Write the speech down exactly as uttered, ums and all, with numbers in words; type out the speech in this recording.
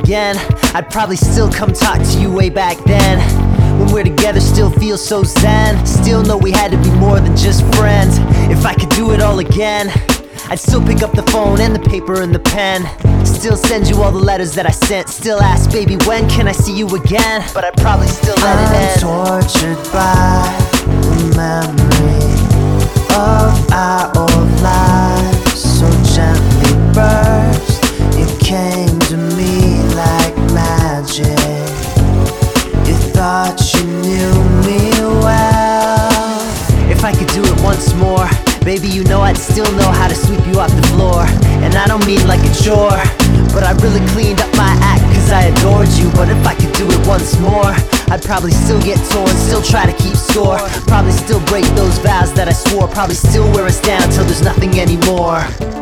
again, I'd probably still come talk to you way back then. When we're together, still feel so zen. Still know we had to be more than just friends. If I could do it all again, I'd still pick up the phone and the paper and the pen. Still send you all the letters that I sent. Still ask, baby, when can I see you again? But I'd probably still let it end. I'm tortured by the memory of our old lives, so gently burst. You came to me like magic. You thought you knew me well. If I could do it once more, baby, you know I'd still know how to sweep you off the floor. And I don't mean like a chore, but I really cleaned up my act cause I adored you. But if I could do it once more, I'd probably still get torn, still try to keep score. Probably still break those vows that I swore. Probably still wear us down till there's nothing anymore.